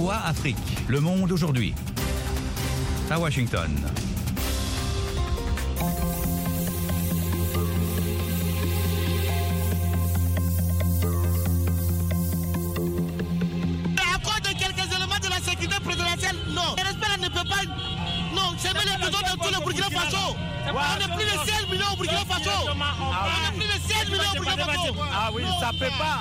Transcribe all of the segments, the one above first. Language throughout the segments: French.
VOA Afrique. Le monde aujourd'hui. À Washington. À cause de quelques éléments de la sécurité présidentielle, non. Le respect ne peut pas. Non, c'est même les besoins de tout le Burkina Faso. On est plus de 16 millions au Burkina Faso. On est plus de 16 millions au Burkina Faso. Ah oui, ça peut pas.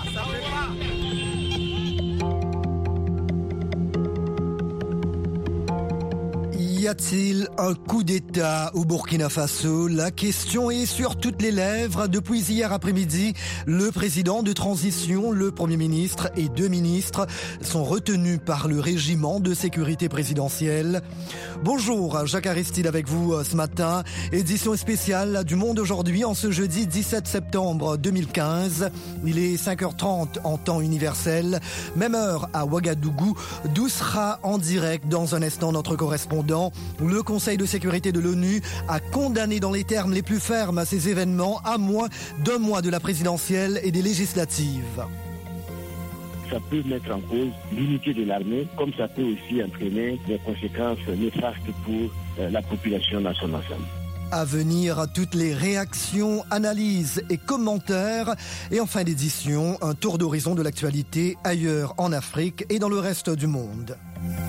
Y a-t-il un coup d'État au Burkina Faso? La question est sur toutes les lèvres. Depuis hier après-midi, le président de transition, le Premier ministre et 2 ministres sont retenus par le régiment de sécurité présidentielle. Bonjour, Jacques Aristide avec vous ce matin. Édition spéciale du Monde aujourd'hui en ce jeudi 17 septembre 2015. Il est 5h30 en temps universel. Même heure à Ouagadougou, d'où sera en direct dans un instant notre correspondant. Le Conseil de sécurité de l'ONU a condamné dans les termes les plus fermes ces événements à moins d'1 mois de la présidentielle et des législatives. Ça peut mettre en cause l'unité de l'armée, comme ça peut aussi entraîner des conséquences néfastes pour la population dans son ensemble. À venir, toutes les réactions, analyses et commentaires. Et en fin d'édition, un tour d'horizon de l'actualité ailleurs en Afrique et dans le reste du monde.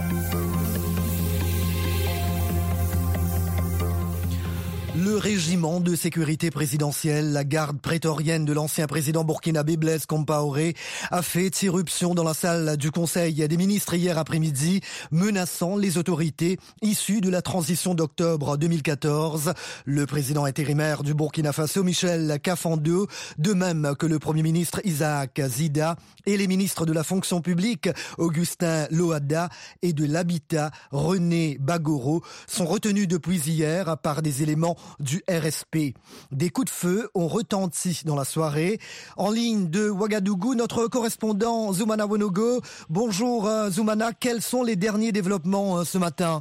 Le régiment de sécurité présidentielle, la garde prétorienne de l'ancien président burkinabé Blaise Compaoré, a fait irruption dans la salle du Conseil des ministres hier après-midi, menaçant les autorités issues de la transition d'octobre 2014. Le président intérimaire du Burkina Faso, Michel Kafando, de même que le Premier ministre Isaac Zida et les ministres de la fonction publique, Augustin Lohada, et de l'habitat, René Bagoro, sont retenus depuis hier par des éléments du RSP. Des coups de feu ont retenti dans la soirée. En ligne de Ouagadougou, notre correspondant Zoumana Wonogo. Bonjour Zoumana, quels sont les derniers développements ce matin?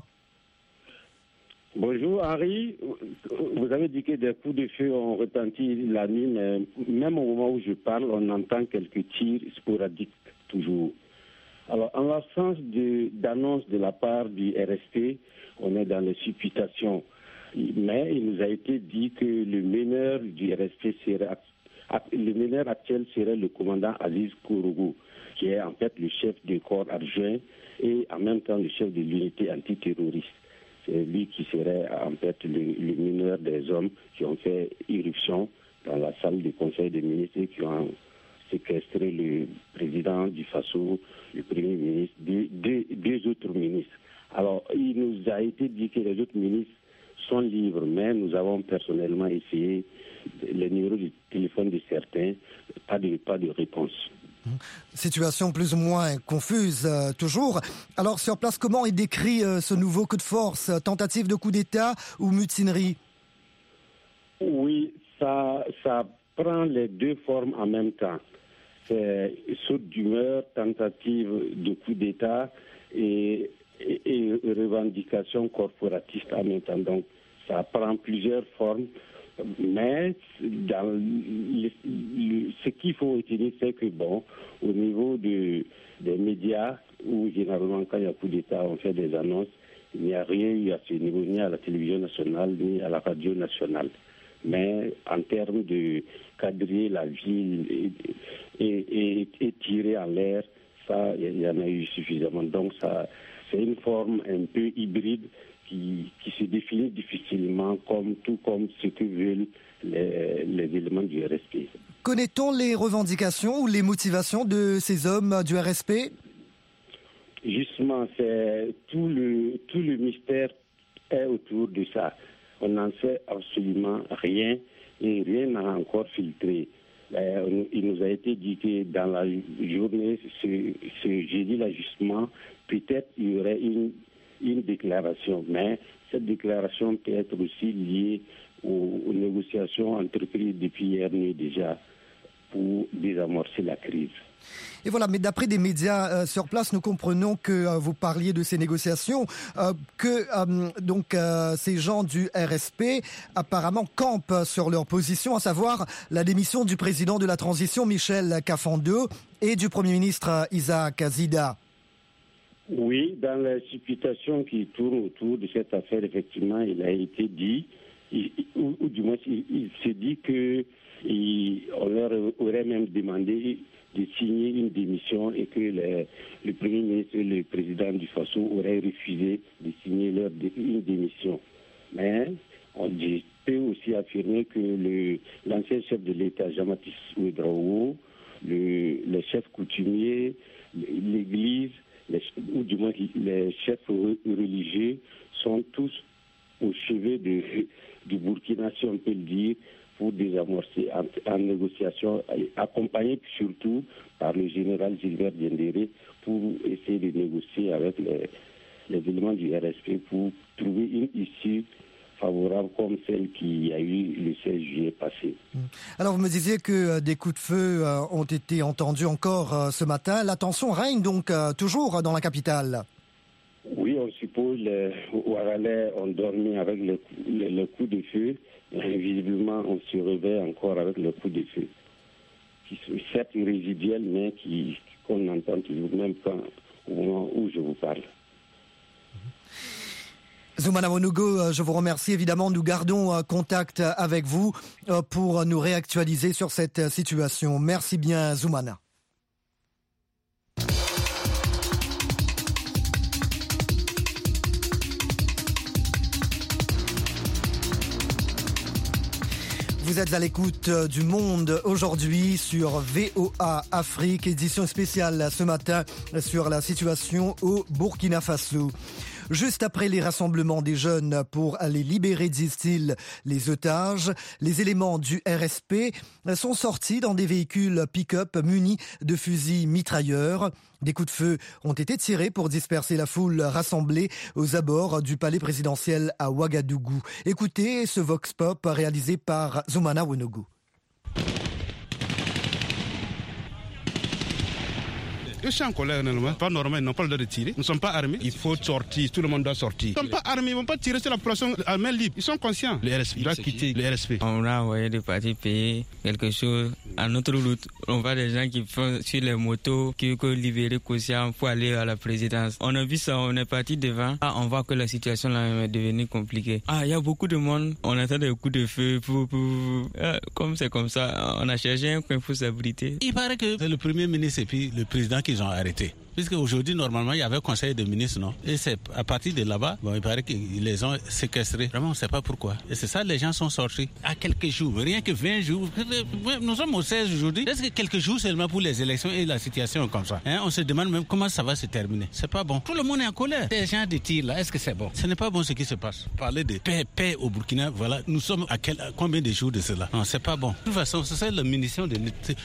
Bonjour Henri, vous avez dit que des coups de feu ont retenti la nuit, mais même au moment où je parle, on entend quelques tirs sporadiques toujours. Alors, en l'absence d'annonce de la part du RSP, on est dans les supputations. Mais il nous a été dit que le meneur du RSP le meneur actuel serait le commandant Aziz Kourougou, qui est en fait le chef du corps adjoint et en même temps le chef de l'unité antiterroriste. C'est lui qui serait en fait le meneur des hommes qui ont fait irruption dans la salle du Conseil des ministres et qui ont séquestré le président du Faso, le Premier ministre, deux autres ministres. Alors, il nous a été dit que les autres ministres sont libres, mais nous avons personnellement essayé les numéros de téléphone de certains, pas de réponse. Situation plus ou moins confuse toujours. Alors sur place, comment est décrit ce nouveau coup de force? Tentative de coup d'État ou mutinerie? Oui, ça prend les deux formes en même temps. C'est saute d'humeur, tentative de coup d'État et revendication corporatiste en même temps. Donc, ça prend plusieurs formes, mais ce qu'il faut retenir, c'est que au niveau des médias, où généralement quand il y a coup d'État, on fait des annonces, il n'y a rien eu à ce niveau, ni à la télévision nationale, ni à la radio nationale. Mais en termes de cadrer la ville et tirer en l'air, ça, il y en a eu suffisamment. Donc, ça, c'est une forme un peu hybride qui se définit difficilement tout comme ce que veulent les éléments du RSP. Connaît-on les revendications ou les motivations de ces hommes du RSP? Justement, c'est tout le mystère est autour de ça. On n'en sait absolument rien et rien n'a encore filtré. Il nous a été dit que dans la journée, ce jeudi-là, justement, peut-être il y aurait une déclaration, mais cette déclaration peut être aussi liée aux négociations entreprises depuis hier nuit déjà pour désamorcer la crise. Et voilà, mais d'après des médias sur place, nous comprenons que vous parliez de ces négociations, ces gens du RSP apparemment campent sur leur position, à savoir la démission du président de la transition Michel Kafando et du Premier ministre Isaac Zida. Oui, dans la supputation qui tourne autour de cette affaire, effectivement, il a été dit, ou du moins il s'est dit qu'on leur aurait même demandé de signer une démission et que le Premier ministre et le président du Faso auraient refusé de signer une démission. Mais on peut aussi affirmer que l'ancien chef de l'État, Jean-Baptiste Ouédraogo, les chefs coutumiers, l'Église, ou du moins les chefs religieux sont tous au chevet du Burkina, si on peut le dire, pour désamorcer en négociation, accompagné surtout par le général Gilbert Diendéré pour essayer de négocier avec les éléments du RSP pour trouver une issue favorable comme celle qui a eu le 16 juillet passé. Alors vous me disiez que des coups de feu ont été entendus encore ce matin. La tension règne donc toujours dans la capitale. Oui, on suppose les Ouaralais ont dormi avec le coup de feu. Et visiblement, on se réveille encore avec le coup de feu. Qui sont certes résiduels, mais qu'on entend toujours, même au moment où je vous parle. Zoumana Ouédraogo, je vous remercie. Évidemment, nous gardons contact avec vous pour nous réactualiser sur cette situation. Merci bien, Zoumana. Vous êtes à l'écoute du Monde aujourd'hui sur VOA Afrique, édition spéciale ce matin sur la situation au Burkina Faso. Juste après les rassemblements des jeunes pour aller libérer, disent-ils, les otages, les éléments du RSP sont sortis dans des véhicules pick-up munis de fusils mitrailleurs. Des coups de feu ont été tirés pour disperser la foule rassemblée aux abords du palais présidentiel à Ouagadougou. Écoutez ce vox pop réalisé par Zoumana Ouédraogo. Je suis en colère, pas normal, ils n'ont pas le droit de tirer. Nous ne sommes pas armés. Il faut sortir, tout le monde doit sortir. Ils ne sont pas armés, ils ne vont pas tirer sur la population à main libre. Ils sont conscients. Le RSP doit quitter le RSP. On a envoyé des partis payer quelque chose à notre route. On voit des gens qui font sur les motos, qui veulent libérer Koussian pour aller à la présidence. On a vu ça, on est parti devant. On voit que la situation là est devenue compliquée. Il y a beaucoup de monde. On attend des coups de feu. Comme c'est comme ça, on a cherché un coin pour s'abriter. Il paraît que c'est le Premier ministre et puis le président qu'ils ont arrêté. Puisque aujourd'hui, normalement, il y avait un conseil de ministres, non? Et c'est à partir de là-bas, il paraît qu'ils les ont séquestrés. Vraiment, on ne sait pas pourquoi. Et c'est ça, les gens sont sortis à quelques jours, rien que 20 jours. Nous sommes au 16 aujourd'hui. Est-ce que quelques jours seulement pour les élections et la situation comme ça? On se demande même comment ça va se terminer. C'est pas bon. Tout le monde est en colère. Ces gens de tir là, est-ce que c'est bon? Ce n'est pas bon ce qui se passe. Parler de paix au Burkina, voilà, nous sommes à combien de jours de cela? Non, c'est pas bon. De toute façon, c'est ça la munition de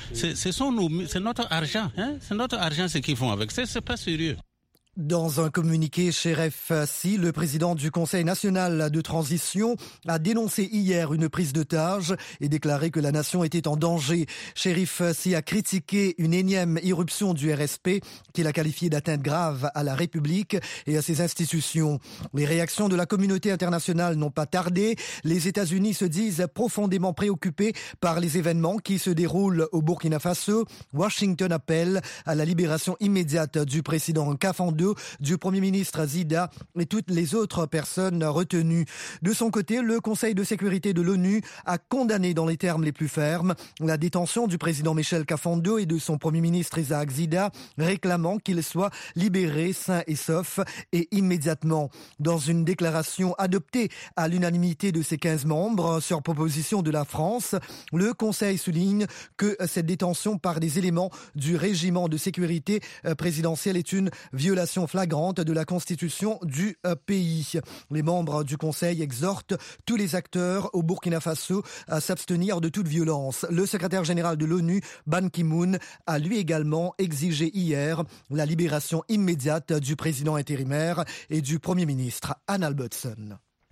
c'est notre argent. C'est notre argent ce qu'ils font avec. C'est pas sérieux. Dans un communiqué, Cherif Sy, le président du Conseil national de transition, a dénoncé hier une prise d'otage et déclaré que la nation était en danger. Cherif Sy a critiqué une énième irruption du RSP qu'il a qualifiée d'atteinte grave à la République et à ses institutions. Les réactions de la communauté internationale n'ont pas tardé. Les États-Unis se disent profondément préoccupés par les événements qui se déroulent au Burkina Faso. Washington appelle à la libération immédiate du président Kafando, du Premier ministre Zida et toutes les autres personnes retenues. De son côté, le Conseil de sécurité de l'ONU a condamné dans les termes les plus fermes la détention du président Michel Kafando et de son Premier ministre Isaac Zida, réclamant qu'il soit libéré sain et sauf et immédiatement. Dans une déclaration adoptée à l'unanimité de ses 15 membres sur proposition de la France, le Conseil souligne que cette détention par des éléments du régiment de sécurité présidentielle est une violation flagrante de la constitution du pays. Les membres du Conseil exhortent tous les acteurs au Burkina Faso à s'abstenir de toute violence. Le secrétaire général de l'ONU, Ban Ki-moon, a lui également exigé hier la libération immédiate du président intérimaire et du Premier ministre, Anne Albertson.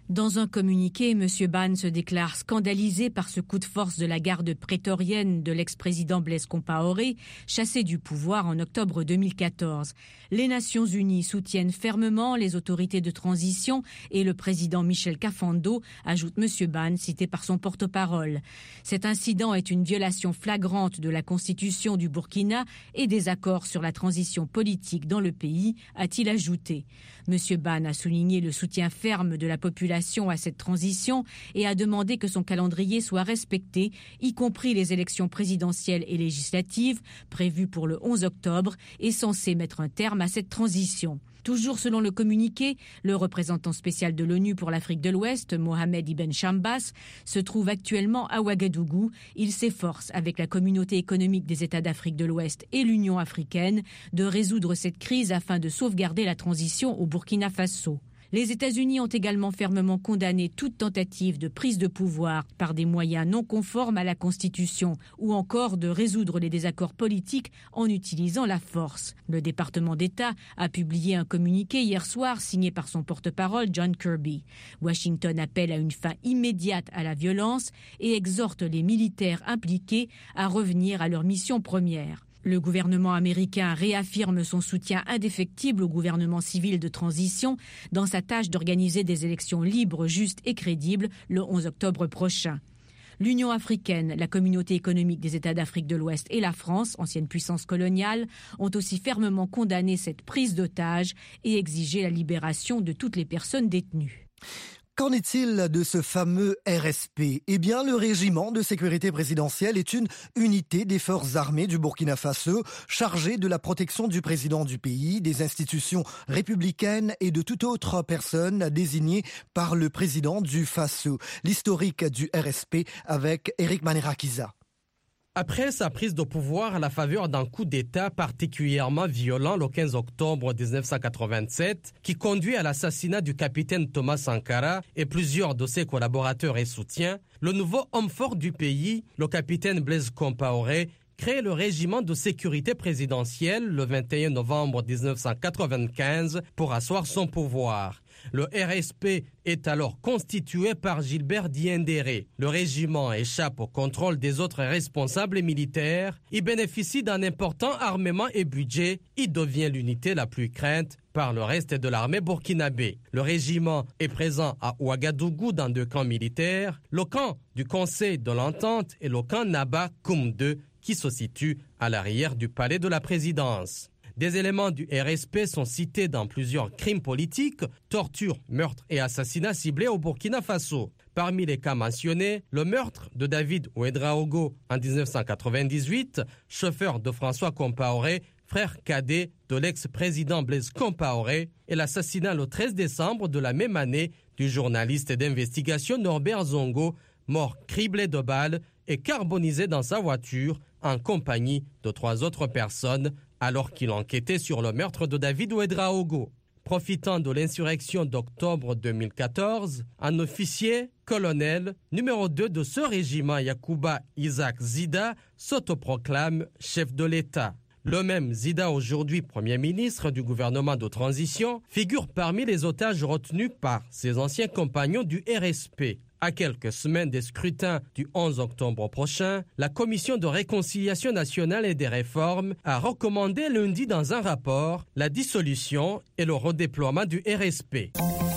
Dans un communiqué, M. Ban se déclare scandalisé par ce coup de force de la garde prétorienne de l'ex-président Blaise Compaoré, chassé du pouvoir en octobre 2014. Les Nations Unies soutiennent fermement les autorités de transition et le président Michel Kafando, ajoute M. Ban, cité par son porte-parole. Cet incident est une violation flagrante de la constitution du Burkina et des accords sur la transition politique dans le pays, a-t-il ajouté. M. Ban a souligné le soutien ferme de la population à cette transition et a demandé que son calendrier soit respecté, y compris les élections présidentielles et législatives prévues pour le 11 octobre et censées mettre un terme à cette transition. Toujours selon le communiqué, le représentant spécial de l'ONU pour l'Afrique de l'Ouest, Mohamed Ibn Chambas, se trouve actuellement à Ouagadougou. Il s'efforce, avec la communauté économique des États d'Afrique de l'Ouest et l'Union africaine, de résoudre cette crise afin de sauvegarder la transition au Burkina Faso. Les États-Unis ont également fermement condamné toute tentative de prise de pouvoir par des moyens non conformes à la Constitution ou encore de résoudre les désaccords politiques en utilisant la force. Le département d'État a publié un communiqué hier soir signé par son porte-parole John Kirby. Washington appelle à une fin immédiate à la violence et exhorte les militaires impliqués à revenir à leur mission première. Le gouvernement américain réaffirme son soutien indéfectible au gouvernement civil de transition dans sa tâche d'organiser des élections libres, justes et crédibles le 11 octobre prochain. L'Union africaine, la communauté économique des États d'Afrique de l'Ouest et la France, ancienne puissance coloniale, ont aussi fermement condamné cette prise d'otages et exigé la libération de toutes les personnes détenues. Qu'en est-il de ce fameux RSP ? Eh bien, le régiment de sécurité présidentielle est une unité des forces armées du Burkina Faso chargée de la protection du président du pays, des institutions républicaines et de toute autre personne désignée par le président du Faso. L'historique du RSP avec Eric Manerakiza. Après sa prise de pouvoir à la faveur d'un coup d'État particulièrement violent le 15 octobre 1987, qui conduit à l'assassinat du capitaine Thomas Sankara et plusieurs de ses collaborateurs et soutiens, le nouveau homme fort du pays, le capitaine Blaise Compaoré, crée le régiment de sécurité présidentielle le 21 novembre 1995 pour asseoir son pouvoir. Le RSP est alors constitué par Gilbert Diendéré. Le régiment échappe au contrôle des autres responsables militaires. Il bénéficie d'un important armement et budget. Il devient l'unité la plus crainte par le reste de l'armée burkinabé. Le régiment est présent à Ouagadougou dans 2 camps militaires, le camp du Conseil de l'Entente et le camp Naba Koum 2 qui se situe à l'arrière du palais de la présidence. Des éléments du RSP sont cités dans plusieurs crimes politiques, tortures, meurtres et assassinats ciblés au Burkina Faso. Parmi les cas mentionnés, le meurtre de David Ouedraogo en 1998, chauffeur de François Compaoré, frère cadet de l'ex-président Blaise Compaoré, et l'assassinat le 13 décembre de la même année du journaliste d'investigation Norbert Zongo, mort criblé de balles et carbonisé dans sa voiture en compagnie de 3 autres personnes, alors qu'il enquêtait sur le meurtre de David Ouedraogo. Profitant de l'insurrection d'octobre 2014, un officier, colonel, numéro 2 de ce régiment, Yacouba Isaac Zida, s'autoproclame chef de l'État. Le même Zida, aujourd'hui Premier ministre du gouvernement de transition, figure parmi les otages retenus par ses anciens compagnons du RSP. À quelques semaines des scrutins du 11 octobre prochain, la Commission de réconciliation nationale et des réformes a recommandé lundi dans un rapport la dissolution et le redéploiement du RSP.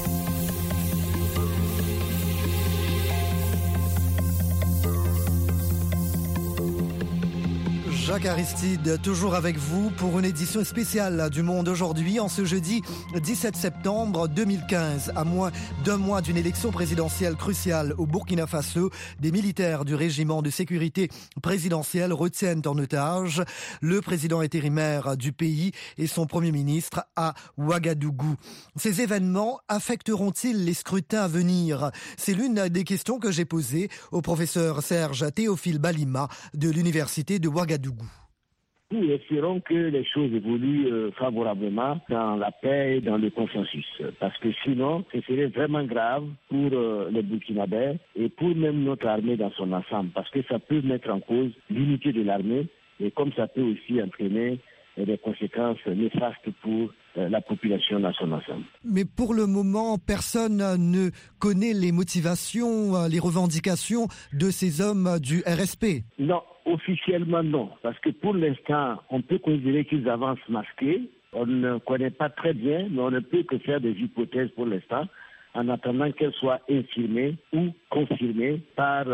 Jacques Aristide, toujours avec vous pour une édition spéciale du Monde aujourd'hui, en ce jeudi 17 septembre 2015. À moins d'un mois d'une élection présidentielle cruciale au Burkina Faso, des militaires du régiment de sécurité présidentielle retiennent en otage le président intérimaire du pays et son premier ministre à Ouagadougou. Ces événements affecteront-ils les scrutins à venir ? C'est l'une des questions que j'ai posées au professeur Serge Théophile Balima de l'université de Ouagadougou. Nous espérons que les choses évoluent favorablement dans la paix et dans le consensus. Parce que sinon, ce serait vraiment grave pour les Burkinabés et pour même notre armée dans son ensemble. Parce que ça peut mettre en cause l'unité de l'armée et comme ça peut aussi entraîner des conséquences néfastes pour la population dans son ensemble. Mais pour le moment, personne ne connaît les motivations, les revendications de ces hommes du RSP. Non, officiellement non, parce que pour l'instant, on peut considérer qu'ils avancent masqués. On ne connaît pas très bien, mais on ne peut que faire des hypothèses pour l'instant, en attendant qu'elles soient infirmées ou confirmées par,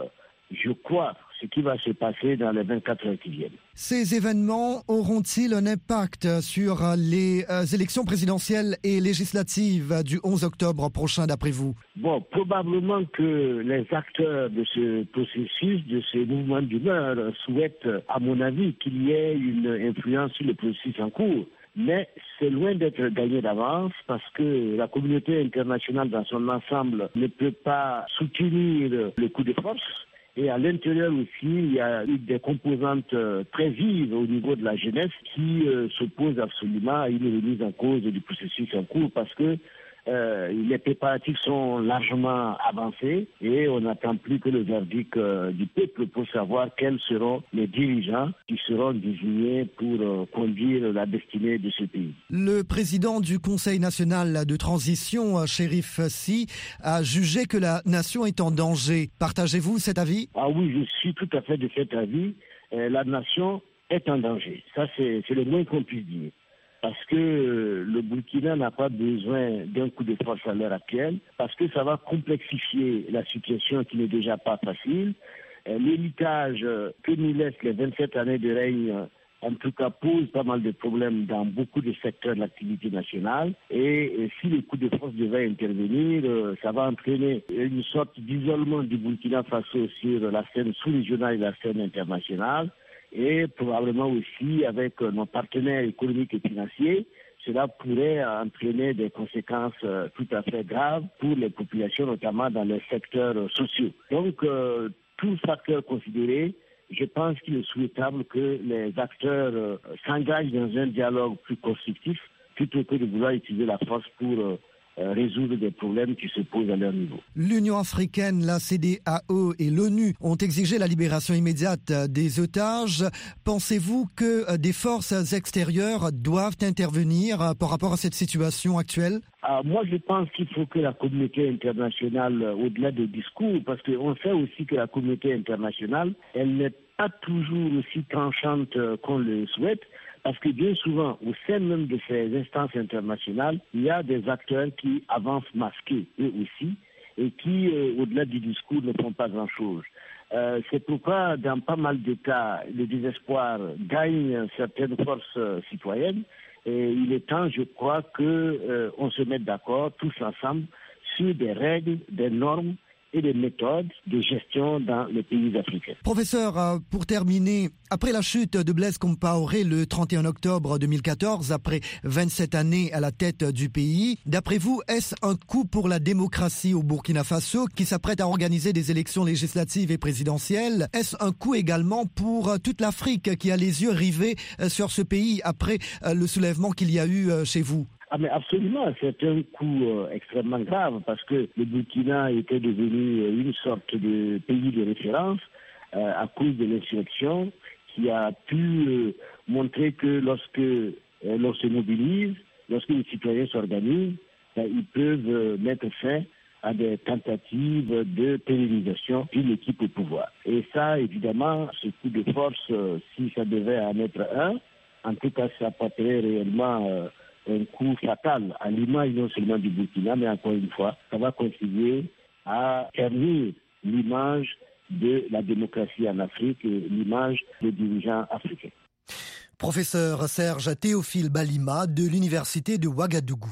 je crois, ce qui va se passer dans les 24 heures qui viennent. Ces événements auront-ils un impact sur les élections présidentielles et législatives du 11 octobre prochain, d'après vous? Bon, probablement que les acteurs de ce processus, de ce mouvement d'humeur, souhaitent, à mon avis, qu'il y ait une influence sur le processus en cours. Mais c'est loin d'être gagné d'avance parce que la communauté internationale dans son ensemble ne peut pas soutenir le coup de force. Et à l'intérieur aussi, il y a eu des composantes très vives au niveau de la jeunesse qui s'opposent absolument à une remise en cause du processus en cours parce que les préparatifs sont largement avancés et on n'attend plus que le verdict du peuple pour savoir quels seront les dirigeants qui seront désignés pour conduire la destinée de ce pays. Le président du Conseil national de transition, Chérif Sy, a jugé que la nation est en danger. Partagez-vous cet avis? Ah oui, je suis tout à fait de cet avis. La nation est en danger. Ça, c'est le moins qu'on puisse dire. Parce que le Burkina n'a pas besoin d'un coup de force à l'heure actuelle, parce que ça va complexifier la situation qui n'est déjà pas facile. L'héritage que nous laissent les 27 années de règne, en tout cas, pose pas mal de problèmes dans beaucoup de secteurs de l'activité nationale. Et si le coup de force devait intervenir, ça va entraîner une sorte d'isolement du Burkina Faso sur la scène sous-régionale et la scène internationale. Et probablement aussi avec nos partenaires économiques et financiers, cela pourrait entraîner des conséquences tout à fait graves pour les populations, notamment dans les secteurs sociaux. Donc, tous facteurs considérés, je pense qu'il est souhaitable que les acteurs s'engagent dans un dialogue plus constructif, plutôt que de vouloir utiliser la force pour résoudre des problèmes qui se posent à leur niveau. L'Union africaine, la CEDEAO et l'ONU ont exigé la libération immédiate des otages. Pensez-vous que des forces extérieures doivent intervenir par rapport à cette situation actuelle? Moi, je pense qu'il faut que la communauté internationale, au-delà des discours, parce qu'on sait aussi que la communauté internationale, elle n'est pas toujours aussi tranchante qu'on le souhaite, parce que bien souvent, au sein même de ces instances internationales, il y a des acteurs qui avancent masqués, eux aussi, et qui, au-delà du discours, ne font pas grand-chose. C'est pourquoi, dans pas mal de cas, le désespoir gagne certaines forces citoyennes, et il est temps, je crois, qu'on se mette d'accord, tous ensemble, sur des règles, des normes et des méthodes de gestion dans les pays africains. Professeur, pour terminer, après la chute de Blaise Compaoré le 31 octobre 2014, après 27 années à la tête du pays, d'après vous, est-ce un coup pour la démocratie au Burkina Faso qui s'apprête à organiser des élections législatives et présidentielles? Est-ce un coup également pour toute l'Afrique qui a les yeux rivés sur ce pays après le soulèvement qu'il y a eu chez vous? Mais absolument, c'est un coup extrêmement grave parce que le Burkina était devenu une sorte de pays de référence à cause de l'insurrection qui a pu montrer que lorsque l'on se mobilise, lorsque les citoyens s'organisent, ils peuvent mettre fin à des tentatives de pérennisation d'une équipe au pouvoir. Et ça, évidemment, ce coup de force, si ça devait en être un, en tout cas, ça porterait réellement un coup fatal à l'image non seulement du Burkina, mais encore une fois, ça va contribuer à ternir l'image de la démocratie en Afrique et l'image des dirigeants africains. Professeur Serge Théophile Balima de l'Université de Ouagadougou.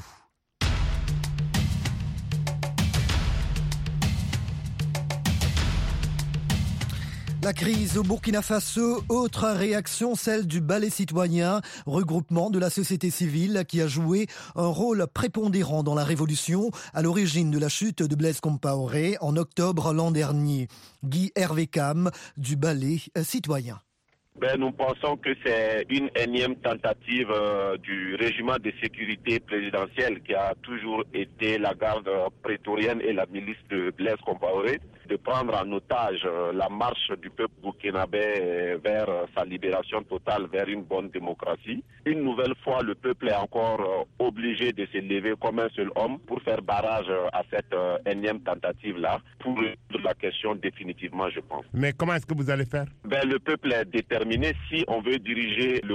La crise au Burkina Faso, autre réaction, celle du Balai citoyen, regroupement de la société civile qui a joué un rôle prépondérant dans la révolution à l'origine de la chute de Blaise Compaoré en octobre l'an dernier. Guy Hervé Cam du Balai citoyen. Nous pensons que c'est une énième tentative du régiment de sécurité présidentielle qui a toujours été la garde prétorienne et la milice de Blaise Compaoré, de prendre en otage la marche du peuple burkinabé vers sa libération totale, vers une bonne démocratie. Une nouvelle fois, le peuple est encore obligé de se lever comme un seul homme pour faire barrage à cette énième tentative-là, pour résoudre la question définitivement, je pense. Mais comment est-ce que vous allez faire? Le peuple est déterminé. Si on veut diriger le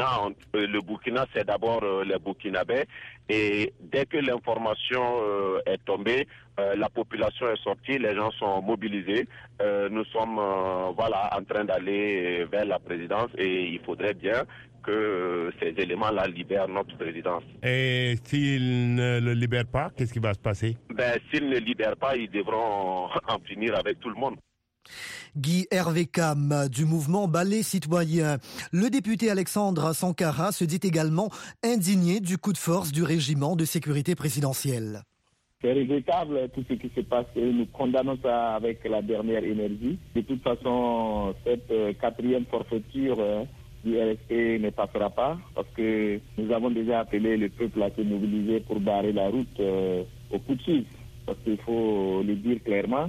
Burkina, c'est d'abord les Burkinabés. Et dès que l'information est tombée, la population est sortie, les gens sont mobilisés. Nous sommes en train d'aller vers la présidence et il faudrait bien que ces éléments-là libèrent notre présidence. Et s'ils ne le libèrent pas, qu'est-ce qui va se passer? S'ils ne libèrent pas, ils devront en finir avec tout le monde. Guy Hervé Cam du mouvement Balai Citoyen. Le député Alexandre Sankara se dit également indigné du coup de force du régiment de sécurité présidentielle. C'est regrettable tout ce qui se passe et nous condamnons ça avec la dernière énergie. De toute façon, cette quatrième forfaiture du RSP ne passera pas parce que nous avons déjà appelé le peuple à se mobiliser pour barrer la route au coup de suite. Parce qu'il faut le dire clairement,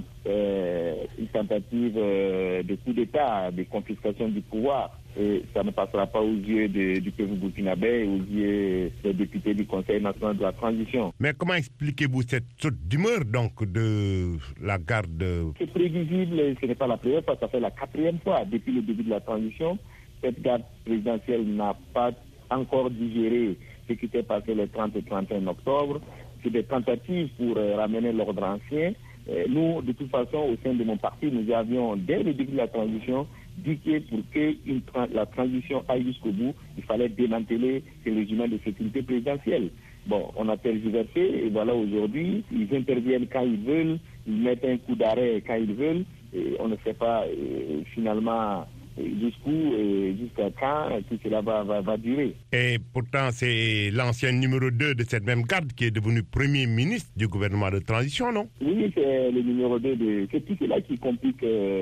une tentative de coup d'État, de confiscation du pouvoir. Et ça ne passera pas aux yeux du peuple burkinabé et aux yeux des députés du Conseil national de la transition. Mais comment expliquez-vous cette sorte d'humeur donc de la garde? C'est prévisible, ce n'est pas la première fois, ça fait la quatrième fois depuis le début de la transition. Cette garde présidentielle n'a pas encore digéré ce qui s'est passé le 30 et 31 octobre. C'est des tentatives pour ramener l'ordre ancien. Nous, de toute façon, au sein de mon parti, nous avions, dès le début de la transition, dit que pour que la transition aille jusqu'au bout, il fallait démanteler ce régime de sécurité présidentielle. Bon, on a tergiversé et voilà aujourd'hui, ils interviennent quand ils veulent, ils mettent un coup d'arrêt quand ils veulent, et on ne sait pas finalement jusqu'où et jusqu'à quand tout cela va durer. Et pourtant, c'est l'ancien numéro 2 de cette même garde qui est devenu Premier ministre du gouvernement de transition, non? Oui, c'est le numéro 2 c'est tout cela qui complique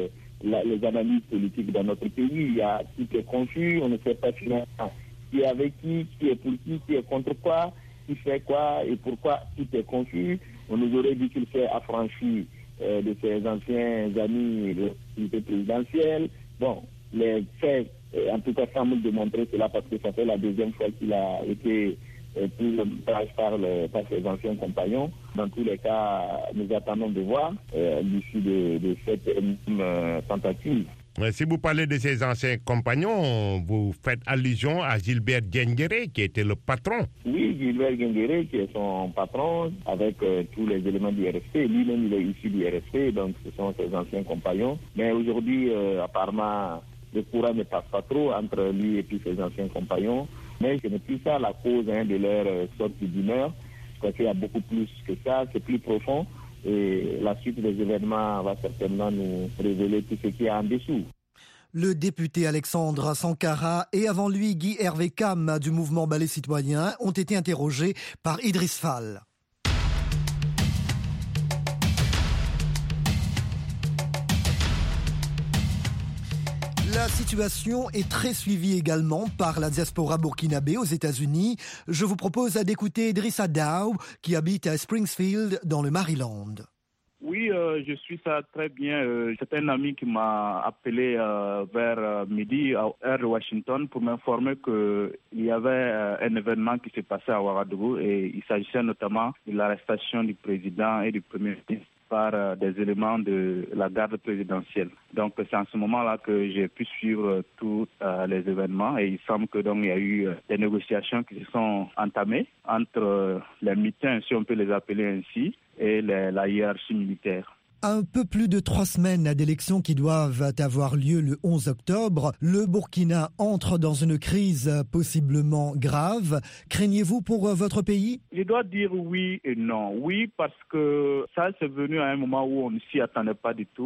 les analyses politiques dans notre pays. Il y a tout est confus, on ne sait pas finalement qui est avec qui est pour qui est contre quoi, qui fait quoi et pourquoi, tout est confus. On nous aurait dit qu'il s'est affranchi de ses anciens amis de l'activité présidentielle. Bon, les faits, en tout cas, semblent démontrer cela parce que ça fait la deuxième fois qu'il a été pris par ses anciens compagnons. Dans tous les cas, nous attendons de voir l'issue de cette tentative. Si vous parlez de ses anciens compagnons, vous faites allusion à Gilbert Diengéré, qui était le patron. Oui, Gilbert Diengéré, qui est son patron, avec tous les éléments du RSP. Lui-même, il est issu du RSP, donc ce sont ses anciens compagnons. Mais aujourd'hui, apparemment, le courant ne passe pas trop entre lui et puis ses anciens compagnons. Mais ce n'est plus ça la cause de leur sortie d'humeur. Je crois qu'il y a beaucoup plus que ça, c'est plus profond. Et la suite des événements va certainement nous révéler tout ce qu'il y a en dessous. Le député Alexandre Sankara et avant lui Guy Hervé Cam du mouvement Balai Citoyen ont été interrogés par Idriss Fall. La situation est très suivie également par la diaspora burkinabé aux États-Unis. Je vous propose d'écouter Idrissa Daou qui habite à Springfield dans le Maryland. Oui, je suis ça très bien. C'est un ami qui m'a appelé vers midi à heure de Washington pour m'informer qu'il y avait un événement qui s'est passé à Ouagadougou et il s'agissait notamment de l'arrestation du président et du premier ministre par des éléments de la garde présidentielle. Donc c'est en ce moment-là que j'ai pu suivre tous les événements et il semble que donc il y a eu des négociations qui se sont entamées entre les militants, si on peut les appeler ainsi, et la hiérarchie militaire. Un peu plus de 3 semaines d'élections qui doivent avoir lieu le 11 octobre, le Burkina entre dans une crise possiblement grave. Craignez-vous pour votre pays? Je dois dire oui et non. Oui, parce que ça, c'est venu à un moment où on ne s'y attendait pas du tout.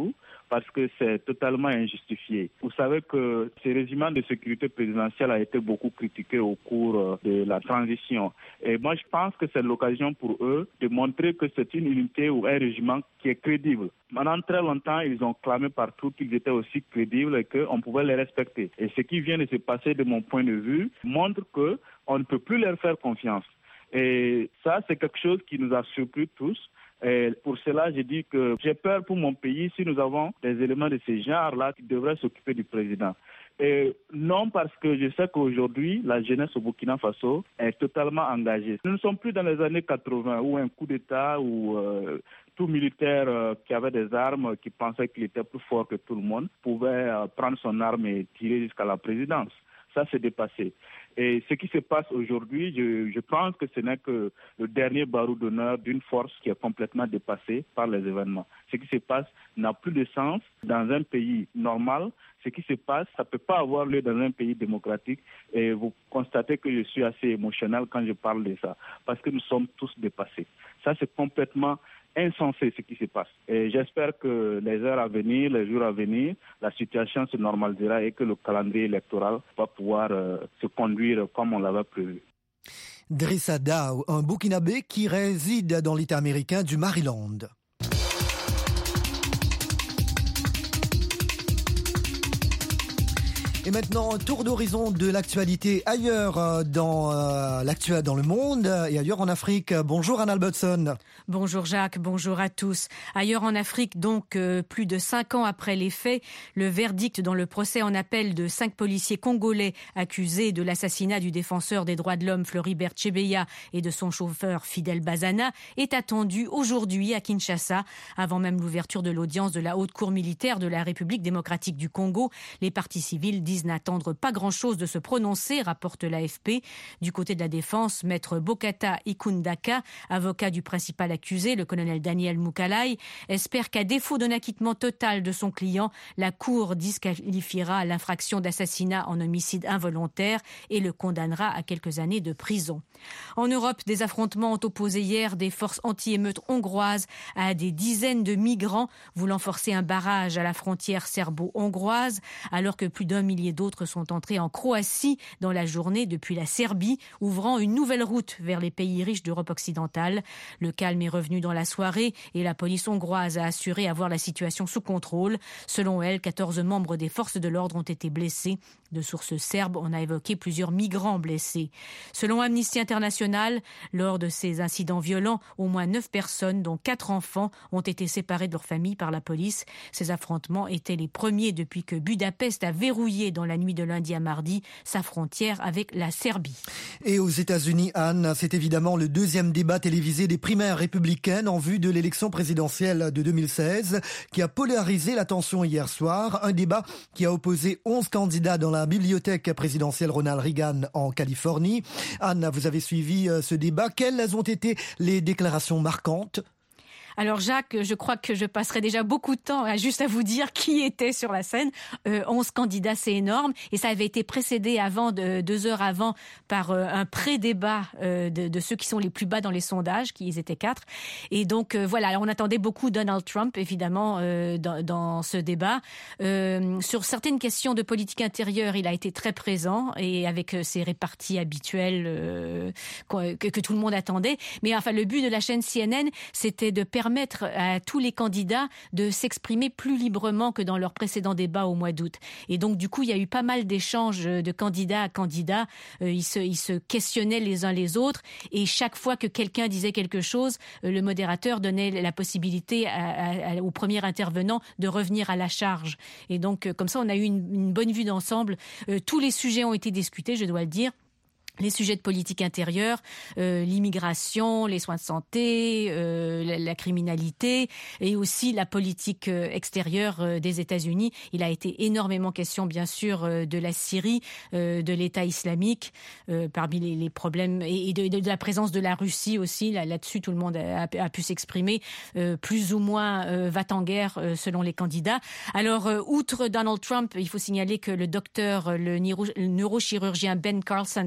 parce que c'est totalement injustifié. Vous savez que ce régime de sécurité présidentielle a été beaucoup critiqué au cours de la transition. Et moi, je pense que c'est l'occasion pour eux de montrer que c'est une unité ou un régime qui est crédible. Pendant très longtemps, ils ont clamé partout qu'ils étaient aussi crédibles et qu'on pouvait les respecter. Et ce qui vient de se passer, de mon point de vue, montre qu'on ne peut plus leur faire confiance. Et ça, c'est quelque chose qui nous a surpris tous. Et pour cela, je dis que j'ai peur pour mon pays si nous avons des éléments de ce genre-là qui devraient s'occuper du président. Et non, parce que je sais qu'aujourd'hui, la jeunesse au Burkina Faso est totalement engagée. Nous ne sommes plus dans les années 80 où un coup d'État ou tout militaire qui avait des armes, qui pensait qu'il était plus fort que tout le monde, pouvait prendre son arme et tirer jusqu'à la présidence. Ça, c'est dépassé. Et ce qui se passe aujourd'hui, je pense que ce n'est que le dernier barreau d'honneur d'une force qui est complètement dépassée par les événements. Ce qui se passe n'a plus de sens dans un pays normal. Ce qui se passe, ça ne peut pas avoir lieu dans un pays démocratique. Et vous constatez que je suis assez émotionnel quand je parle de ça, parce que nous sommes tous dépassés. Ça, c'est complètement insensé ce qui se passe. Et j'espère que les heures à venir, les jours à venir, la situation se normalisera et que le calendrier électoral va pouvoir se conduire comme on l'avait prévu. Drissa Dao, un Burkinabé qui réside dans l'État américain du Maryland. Et maintenant, un tour d'horizon de l'actualité ailleurs dans le monde et ailleurs en Afrique. Bonjour Anna Albertson. Bonjour Jacques, bonjour à tous. Ailleurs en Afrique, donc, plus de 5 ans après les faits, le verdict dans le procès en appel de 5 policiers congolais accusés de l'assassinat du défenseur des droits de l'homme Floribert Chebeya et de son chauffeur Fidel Bazana est attendu aujourd'hui à Kinshasa. Avant même l'ouverture de l'audience de la Haute Cour militaire de la République démocratique du Congo, les parties civiles disent n'attendre pas grand-chose de se prononcer, rapporte l'AFP. Du côté de la défense, maître Bokata Ikundaka, avocat du principal accusé, le colonel Daniel Mukalai, espère qu'à défaut d'un acquittement total de son client, la Cour disqualifiera l'infraction d'assassinat en homicide involontaire et le condamnera à quelques années de prison. En Europe, des affrontements ont opposé hier des forces anti-émeutes hongroises à des dizaines de migrants voulant forcer un barrage à la frontière serbo-hongroise, alors que plus d'1 millier d'autres sont entrés en Croatie dans la journée depuis la Serbie, ouvrant une nouvelle route vers les pays riches d'Europe occidentale. Le calme est revenu dans la soirée et la police hongroise a assuré avoir la situation sous contrôle. Selon elle, 14 membres des forces de l'ordre ont été blessés. De sources serbes, on a évoqué plusieurs migrants blessés. Selon Amnesty International, lors de ces incidents violents, au moins 9 personnes, dont 4 enfants, ont été séparées de leur famille par la police. Ces affrontements étaient les premiers depuis que Budapest a verrouillé dans la nuit de lundi à mardi sa frontière avec la Serbie. Et aux États-Unis, Anne, c'est évidemment le deuxième débat télévisé des primaires républicaines en vue de l'élection présidentielle de 2016 qui a polarisé l'attention hier soir. Un débat qui a opposé 11 candidats dans la bibliothèque présidentielle Ronald Reagan en Californie. Anne, vous avez suivi ce débat. Quelles ont été les déclarations marquantes ? Alors Jacques, je crois que je passerai déjà beaucoup de temps juste à vous dire qui était sur la scène. 11 candidats, c'est énorme. Et ça avait été précédé 2 heures avant par un pré-débat de ceux qui sont les plus bas dans les sondages, qui ils étaient 4. Et donc voilà, on attendait beaucoup Donald Trump, évidemment, dans ce débat. Sur certaines questions de politique intérieure, il a été très présent et avec ses réparties habituelles que tout le monde attendait. Mais enfin, le but de la chaîne CNN, c'était de permettre à tous les candidats de s'exprimer plus librement que dans leur précédent débat au mois d'août. Et donc, du coup, il y a eu pas mal d'échanges de candidat à candidat. Ils se questionnaient les uns les autres. Et chaque fois que quelqu'un disait quelque chose, le modérateur donnait la possibilité au premier intervenant de revenir à la charge. Et donc, comme ça, on a eu une bonne vue d'ensemble. Tous les sujets ont été discutés, je dois le dire. Les sujets de politique intérieure, l'immigration, les soins de santé, la criminalité et aussi la politique extérieure des États-Unis. Il a été énormément question, bien sûr, de la Syrie, de l'État islamique, parmi les problèmes, et de la présence de la Russie aussi. Là-dessus, tout le monde a pu s'exprimer, plus ou moins va-t-en-guerre selon les candidats. Alors, outre Donald Trump, il faut signaler que le neurochirurgien Ben Carlson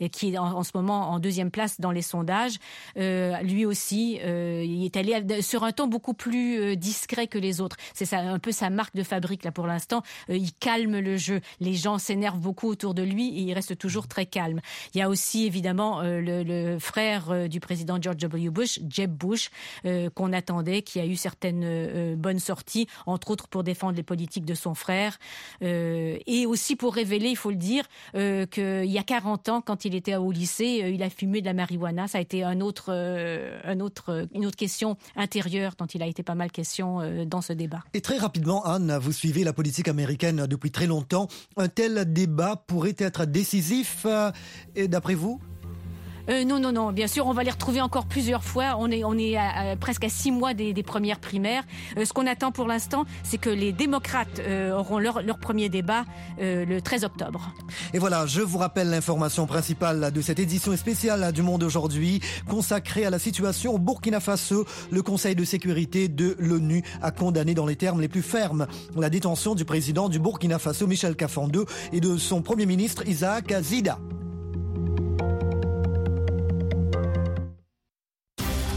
qui est en ce moment en deuxième place dans les sondages, lui aussi, il est allé sur un ton beaucoup plus discret que les autres. C'est ça, un peu sa marque de fabrique là pour l'instant. Il calme le jeu. Les gens s'énervent beaucoup autour de lui et il reste toujours très calme. Il y a aussi évidemment le frère du président George W. Bush, Jeb Bush, qu'on attendait, qui a eu certaines bonnes sorties, entre autres pour défendre les politiques de son frère, et aussi pour révéler, il faut le dire, qu'il y a 40 ans, quand il était au lycée, il a fumé de la marijuana. Ça a été une autre question intérieure dont il a été pas mal question dans ce débat. Et très rapidement, Anne, vous suivez la politique américaine depuis très longtemps. Un tel débat pourrait être décisif, d'après vous ? Non. Bien sûr, on va les retrouver encore plusieurs fois. On est presque à 6 mois des premières primaires. Ce qu'on attend pour l'instant, c'est que les démocrates auront leur premier débat le 13 octobre. Et voilà, je vous rappelle l'information principale de cette édition spéciale du Monde aujourd'hui, consacrée à la situation au Burkina Faso. Le Conseil de sécurité de l'ONU a condamné dans les termes les plus fermes la détention du président du Burkina Faso, Michel Kafando, et de son premier ministre, Isaac Zida.